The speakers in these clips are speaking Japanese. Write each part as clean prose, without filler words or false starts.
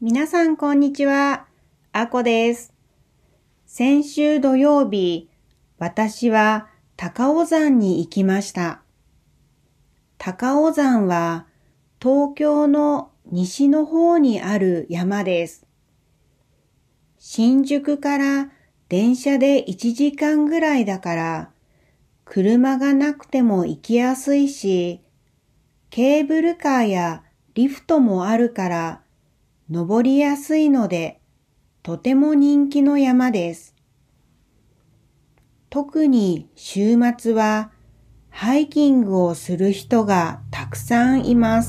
皆さんこんにちは。あこです。先週土曜日、私は高尾山に行きました。高尾山は東京の西の方にある山です。新宿から電車で1時間ぐらいだから、車がなくても行きやすいし、ケーブルカーやリフトもあるから、登りやすいので、とても人気の山です。特に週末はハイキングをする人がたくさんいます。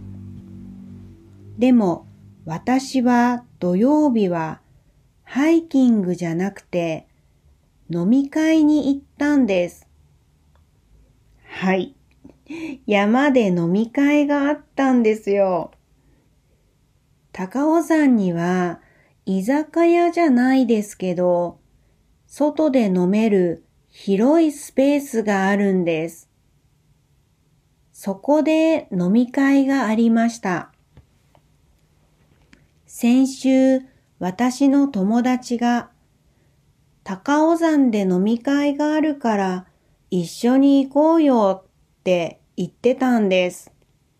でも私は土曜日はハイキングじゃなくて飲み会に行ったんです。はい。山で飲み会があったんですよ。高尾山には居酒屋じゃないですけど、外で飲める広いスペースがあるんです。そこで飲み会がありました。先週、私の友達が高尾山で飲み会があるから一緒に行こうよって言ってたんです。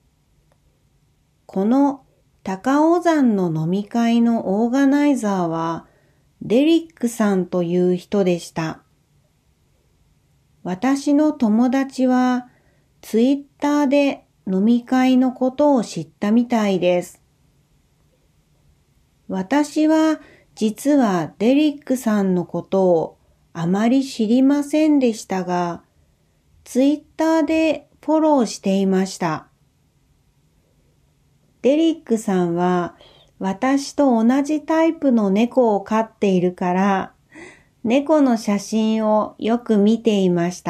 この高尾山の飲み会のオーガナイザーはデリックさんという人でした。私の友達はツイッターで飲み会のことを知ったみたいです。私は実はデリックさんのことをあまり知りませんでしたが、ツイッターでフォローしていました。デリックさんは私と同じタイプの猫を飼っているから、猫の写真をよく見ていました。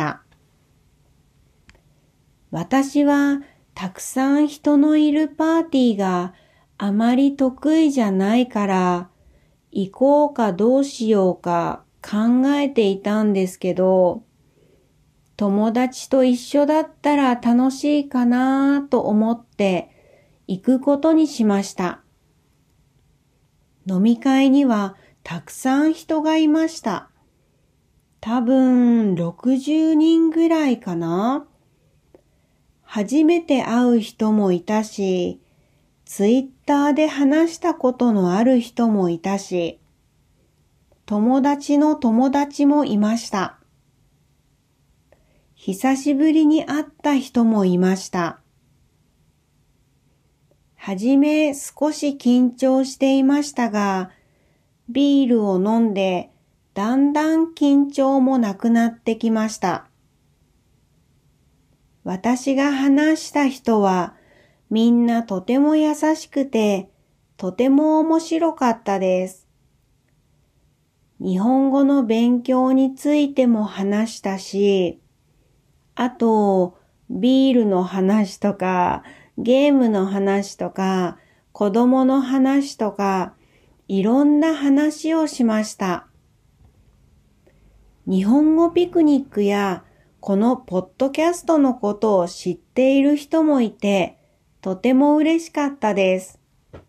私はたくさん人のいるパーティーがあまり得意じゃないから、行こうかどうしようか考えていたんですけど、友達と一緒だったら楽しいかなと思って行くことにしました。飲み会にはたくさん人がいました。多分60人ぐらいかな。初めて会う人もいたし、ツイッターで話したことのある人もいたし、友達の友達もいました。久しぶりに会った人もいました。はじめ少し緊張していましたが、ビールを飲んでだんだん緊張もなくなってきました。私が話した人はみんなとても優しくてとても面白かったです。日本語の勉強についても話したし、あとビールの話とかゲームの話とか子供の話とかいろんな話をしました。日本語ピクニックやこのポッドキャストのことを知っている人もいてとても嬉しかったです。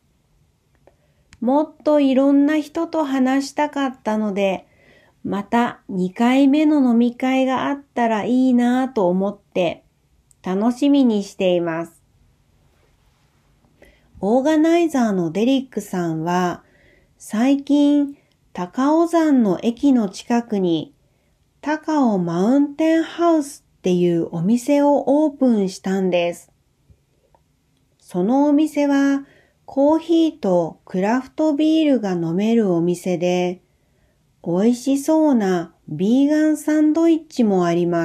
もっといろんな人と話したかったので、また2回目の飲み会があったらいいなぁと思って楽しみにしています。オーガナイザーのデリックさんは最近高尾山の駅の近くに高尾マウンテンハウスっていうお店をオープンしたんです。そのお店はコーヒーとクラフトビールが飲めるお店で、美味しそうなビーガンサンドイッチもあります。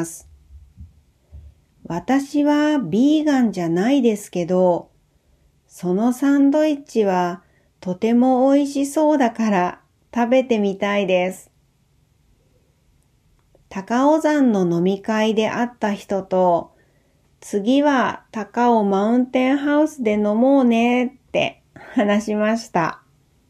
私はビーガンじゃないですけど、そのサンドイッチはとても美味しそうだから食べてみたいです。高尾山の飲み会で会った人と、次は高尾マウンテンハウスで飲もうねって話しました。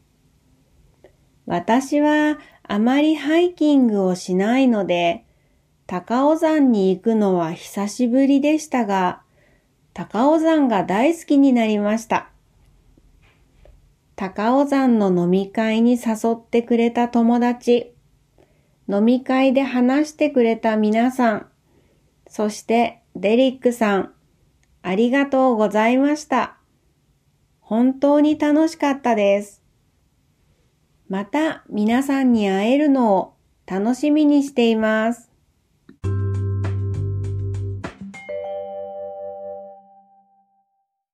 私はあまりハイキングをしないので、高尾山に行くのは久しぶりでしたが、高尾山が大好きになりました。 高尾山の飲み会に誘ってくれた友達、飲み会で話してくれた皆さん、そしてデリックさん、ありがとうございました。本当に楽しかったです。また皆さんに会えるのを楽しみにしています。